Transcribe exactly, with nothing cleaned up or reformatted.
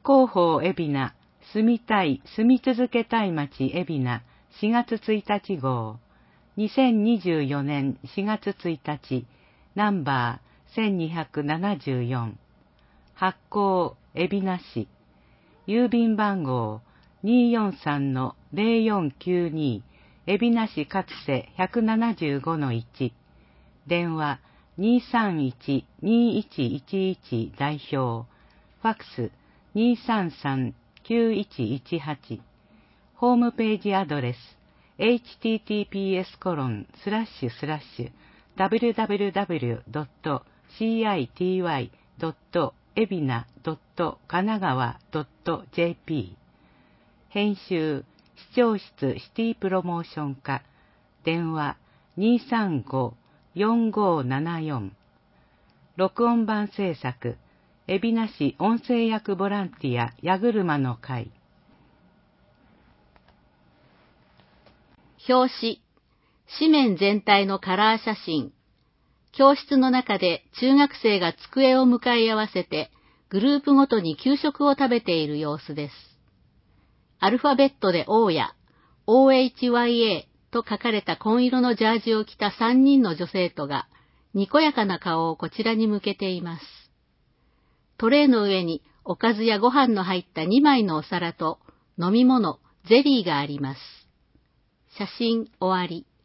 広報海老名、住みたい、住み続けたい街海老名、しがつついたち号、にせんにじゅうよねんしがつついたち、ナンバーせんにひゃくななじゅうよん、発行海老名市、郵便番号 にーよんさんのぜろよんきゅうに、海老名市勝瀬 ひゃくななじゅうごのいち、電話 にーさんいちにーいちいちいち 代表、ファックス にーさんさんきゅういちいちはち、ホームページアドレス エイチティーティーピーエスコロンスラッシュスラッシュダブリュダブリュダブリュドットシーアイティーワイドットエビナドットカナガワドットジェーピー、編集視聴室シティプロモーション課、電話 にーさんごよんごななよん、録音版制作海老名市音声役ボランティア矢車の会。 表紙、紙面全体のカラー写真。教室の中で中学生が机を向かい合わせてグループごとに給食を食べている様子です。アルファベットで オー や オーエイチワイエー と書かれた紺色のジャージを着たさんにんの女生徒がにこやかな顔をこちらに向けています。トレーの上におかずやご飯の入ったにまいのお皿と飲み物、ゼリーがあります。写真終わり。